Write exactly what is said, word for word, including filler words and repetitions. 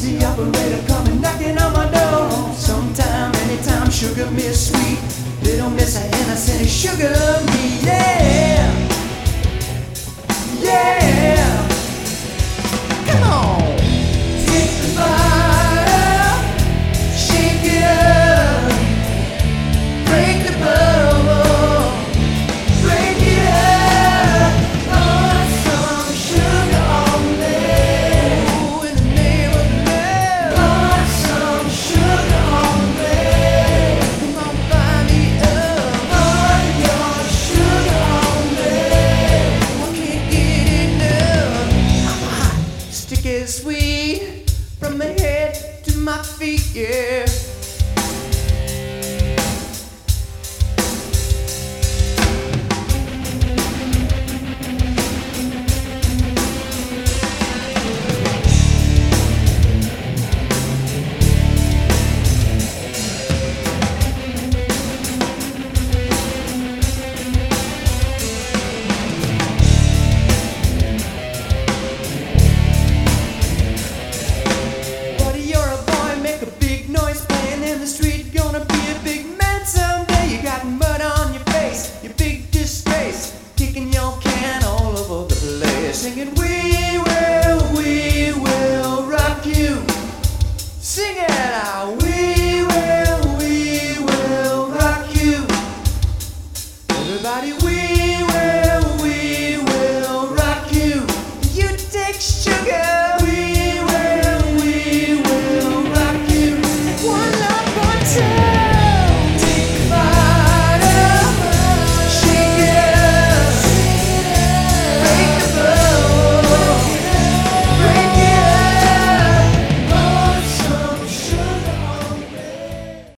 the operator coming knocking on my door. Sometime, anytime, sugar me sweet. Little Miss Innocent, sugar me, yeah, yeah. Come on, take the bottle, shake it up, break the bubble, break it up. Put some sugar on me. Ooh, in the name of love. Put some sugar on me. Come on, buy me up. Put your sugar on me. I can't get enough. I'm hot, sticky sweet, from my head to my feet, yeah. Buddy, you're a boy, make a big noise playing in the street. Gonna be a big man someday. You got mud on your face, you big disgrace, kicking your can all over the place, singing we